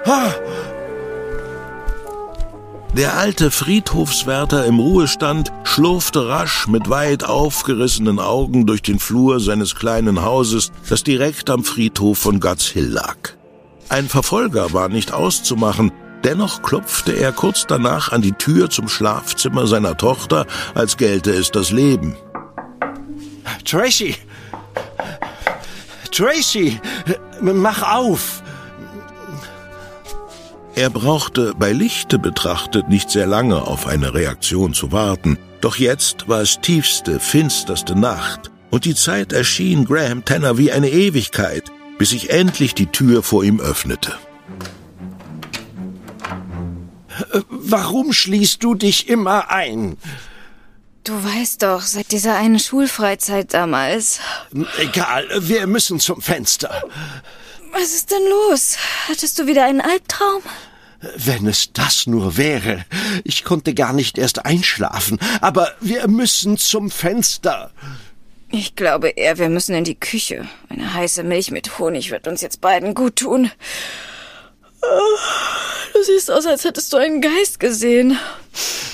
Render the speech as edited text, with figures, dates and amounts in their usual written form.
Der alte Friedhofswärter im Ruhestand schlurfte rasch mit weit aufgerissenen Augen durch den Flur seines kleinen Hauses, das direkt am Friedhof von Guts Hill lag. Ein Verfolger war nicht auszumachen, dennoch klopfte er kurz danach an die Tür zum Schlafzimmer seiner Tochter, als gelte es das Leben. Tracy! Tracy! Mach auf! Er brauchte bei Lichte betrachtet nicht sehr lange auf eine Reaktion zu warten. Doch jetzt war es tiefste, finsterste Nacht und die Zeit erschien Graham Tanner wie eine Ewigkeit, bis sich endlich die Tür vor ihm öffnete. Warum schließt du dich immer ein? Du weißt doch, seit dieser einen Schulfreizeit damals. Egal, wir müssen zum Fenster. Was ist denn los? Hattest du wieder einen Albtraum? Wenn es das nur wäre. Ich konnte gar nicht erst einschlafen. Aber wir müssen zum Fenster. Ich glaube eher, wir müssen in die Küche. Eine heiße Milch mit Honig wird uns jetzt beiden gut tun. Du siehst aus, als hättest du einen Geist gesehen.